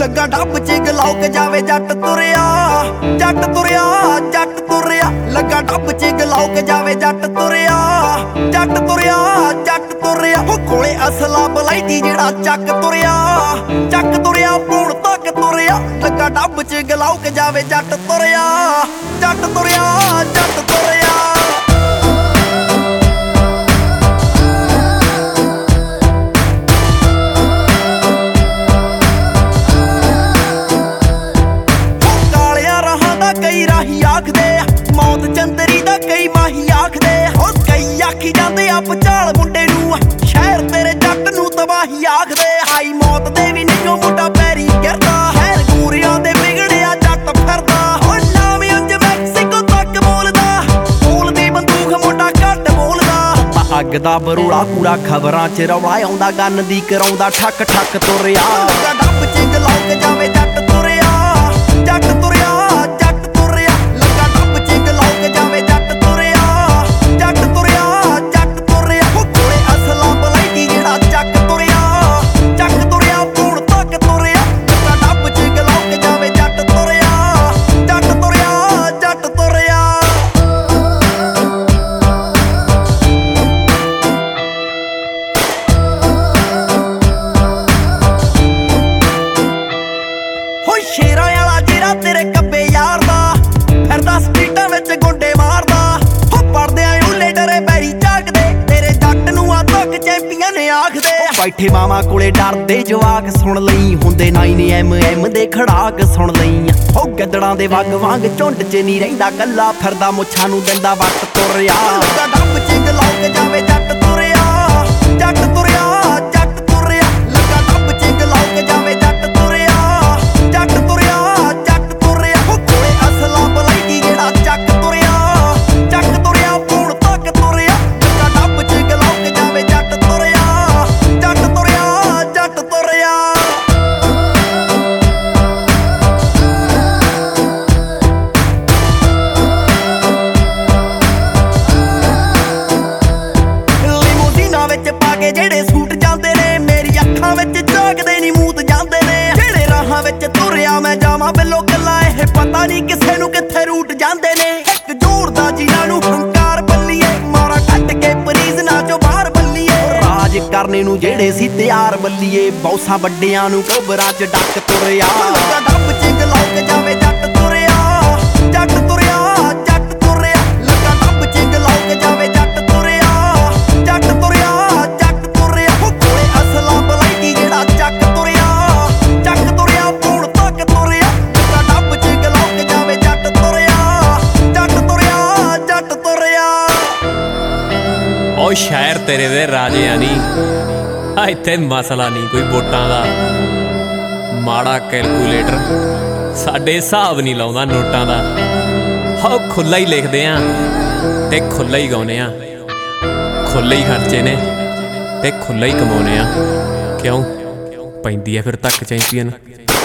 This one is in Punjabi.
ਲੱਗਾ ਡੱਬ ਚ ਗਲੌਕ ਜਾਵੇ ਜੱਟ ਤੁਰਿਆ, ਜੱਟ ਤੁਰਿਆ, ਜੱਟ ਤੁਰਿਆ। ਲੱਗਾ ਡੱਬ ਚ ਗਲੌਕ ਜਾਵੇ ਜੱਟ ਤੁਰਿਆ, ਜੱਟ ਤੁਰਿਆ, ਜੱਟ ਤੁਰਿਆ। ਉਹ ਕੋਲੇ ਅਸਲਾ ਬਲਾਈਦੀ ਜਿਹੜਾ ਚੱਕ ਤੁਰਿਆ, ਚੱਕ ਤੁਰਿਆ ਪੂਣ ਤੱਕ ਤੁਰਿਆ। ਲੱਗਾ ਡੱਬ ਚ ਗਲੌਕ ਜਾਵੇ ਜੱਟ ਤੁਰਿਆ, ਜੱਟ ਤੁਰਿਆ, ਜੱਟ ਤੁਰਿਆ। ਕਈ ਰਾਹੀ ਆਖਦੇ ਆ ਮੌਤ ਚੰਦਰੀ ਦਾ, ਕਈ ਮਾਹੀ ਆਖਦੇ ਆ। ਉਹ ਕਈ ਆਖੀ ਜਾਂਦੇ ਆ ਪਚਾਲ ਮੁੰਡੇ ਨੂੰ, ਸ਼ਹਿਰ ਤੇਰੇ ਜੱਟ ਨੂੰ ਤਬਾਹੀ ਆਖਦੇ। ਆਈ ਮੌਤ ਦੇ ਵੀ ਨਹੀਂ ਉਹ ਮੁੰਡਾ ਪੈਰੀ ਗਿਰਦਾ, ਹੈਰ ਗੂਰੀਆਂ ਦੇ ਵਿਗੜਿਆ ਜੱਟ ਫਿਰਦਾ। ਹੁਣ ਨਾਮ ਅੰਜ ਮੈਕਸੀਕੋ ਤੱਕ ਬੋਲਦਾ, ਬੋਲਦੀ ਬੰਦੂਕ ਮੁੰਡਾ ਘੱਟ ਬੋਲਦਾ। ਅੱਗ ਦਾ ਬਰੂੜਾ ਕੂੜਾ ਖਬਰਾਂ ਚ ਰੌਲਾ ਆਉਂਦਾ, ਗੰਨ ਦੀ ਕਰਾਉਂਦਾ ਠੱਕ ਠੱਕ ਤੁਰਿਆ। ਡੱਬ ਚ ਗਲੌਕ ਜਾਵੇ ਜੱਟ ਤੁਰਿਆ, ਜੱਟ ਤੁਰਿਆ, ਸ਼ੇਰਾਂ ਵਾਲਾ ਜਿਹੜਾ ਤੇਰੇ ਕੱਬੇ ਯਾਰ ਦਾ, ਫਿਰਦਾ ਸਟਰੀਟਾਂ ਵਿੱਚ ਗੁੰਡੇ ਮਾਰਦਾ। ਹੋ ਪੜਦਿਆਂ ਉੱਲੇ ਡਰੇ ਬੈਰੀ ਝਾਕਦੇ, ਤੇਰੇ ਜੱਟ ਨੂੰ ਆ ਤੱਕ ਚੈਂਪੀਅਨ ਆਖਦੇ। ਬੈਠੇ ਮਾਵਾਂ ਕੋਲੇ ਡਰਦੇ ਜਵਾਕ ਸੁਣ ਲਈ, ਹੁੰਦੇ 9mm ਦੇ ਖੜਾਕ ਸੁਣ ਲਈ। ਹੋ ਗੱਦੜਾਂ ਦੇ ਵਗ ਵਾਂਗ ਝੁੰਡ ਚ ਨਹੀਂ ਰਹਿੰਦਾ, ਕੱਲਾ ਫਿਰਦਾ ਮੁੱਛਾਂ ਨੂੰ ਦਿੰਦਾ ਵਕਤ ਤੁਰਿਆ। ਡੱਬ ਚ ਗਲੌਕ ਜਾਵੇ ਜੱਟ ਤੁਰਿਆ, ਜੱਟ ਤੁਰਿਆ, ਜੱਟ ਤੁਰਿਆ। ਲੱਗਾ ਡੱਬ ਚ ਗਲੌਕ ਜਾਵੇ ਜੱਟ ਤੁਰਿਆ, ਜੱਟ ਤੁਰਿਆ, ਜੱਟ ਤੁਰਿਆ। ਉਹ ਕੋਲੇ ਅਸਲਾ ਬਲਾਈਦੀ ਜਿਹੜਾ ਚੱਕ ਤੁਰਿਆ, ਚੱਕ ਤੁਰਿਆ ਪੂਣ ਤੱਕ ਤੁਰਿਆ। ਲੱਗਾ ਡੱਬ ਚ ਗਲੌਕ ਜਾਵੇ ਜੱਟ ਤੁਰਿਆ, ਜੱਟ ਤੁਰਿਆ, ਜੱਟ ਤੁਰਿਆ। ਲਿਮੋਜ਼ੀਨਾਂ ਵਿੱਚ ਪਾ ਕੇ ਜਿਹੜੇ ਸੂਟ ਜਾਂਦੇ ਨੇ, ਮੇਰੀ ਅੱਖਾਂ ਵਿੱਚ ਝਾਕਦੇ ਨੀ ਮੂਤ ਜਾਂਦੇ ਨੇ। ਜਿਹੜੇ ਰਾਹਾਂ ਵਿੱਚ ਤੁਰਿਆ ਮੈਂ ਜਾਵਾਂ ਬਿੱਲੋ ਗੱਲਾਂ, ਇਹ ਪਤਾ ਨਹੀਂ ਕਿਸੇ ਨੂੰ ਕਿੱਥੇ ਰੂਟ ਜਾਂਦੇ ਨੇ। ਇੱਕ ਜ਼ੋਰ ਦਾ ਜਿਨ੍ਹਾਂ ਨੂੰ ਹੰਕਾਰ ਬੱਲੀਏ, ਮਾਰਾ ਕੱਢ ਕੇ ਪਲੀਜ਼ ਨਾ ਚੋ ਬਾਹਰ ਬੱਲੀਏ। ਰਾਜ ਕਰਨੇ ਨੂੰ ਜਿਹੜੇ ਸੀ ਤਿਆਰ ਬੱਲੀਏ, ਬੌਸਾਂ ਵੱਡਿਆਂ ਨੂੰ ਕਬਰਾਂ ਚ ਡੱਕ ਤੁਰਿਆ। ਡੱਬ ਚ ਗਲੌਕ ਜਾਵੇ ਜੱਟ ਤੁਰਿਆ, ਜੱਟ ਤੁਰਿਆ, ਜੱਟ ਤੁਰਿਆ। ਲੱਗਾ ਡੱਬ ਚ ਗਲੌਕ ਜਾਵੇ ਜੱਟ ਤੁਰਿਆ, ਜੱਟ ਤੁਰਿਆ, ਜੱਟ ਤੁਰਿਆ। ਉਹ ਕੋਲੇ ਅਸਲਾ ਬਲਾਈਦੀ ਜਿਹੜਾ ਚੱਕ ਤੁਰਿਆ, ਚੱਕ ਤੁਰਿਆ ਪੂਣ ਤੱਕ ਤੁਰਿਆ। ਲੱਗਾ ਡੱਬ ਚ ਗਲੌਕ ਜਾਵੇ ਜੱਟ ਤੁਰਿਆ, ਜੱਟ ਤੁਰਿਆ, ਜੱਟ ਤੁਰਿਆ। ਉਹ ਸ਼ਹਿਰ ਤੇਰੇ ਦੇ ਰਾਜਿਆਂ ਨੀ, ਇੱਥੇ ਮਸਲਾ ਨਹੀਂ ਕੋਈ ਵੋਟਾਂ ਦਾ। ਮਾੜਾ ਕੈਲਕੂਲੇਟਰ ਸਾਡੇ ਹਿਸਾਬ ਨਹੀਂ ਲਾਉਂਦਾ ਨੋਟਾਂ ਦਾ। ਹਾਂ ਖੁੱਲ੍ਹਾ ਹੀ ਲਿਖਦੇ ਆ ਤੇ ਖੁੱਲ੍ਹਾ ਹੀ ਗਾਉਂਦੇ ਆ, ਖੁੱਲ੍ਹੇ ਹੀ ਖਰਚੇ ਨੇ ਤੇ ਖੁੱਲ੍ਹਾ ਹੀ ਕਮਾਉਂਦੇ ਆ। ਕਿਉਂ ਪੈਂਦੀ ਆ ਫਿਰ ਤੱਕ ਚੈਂਪੀਅਨ।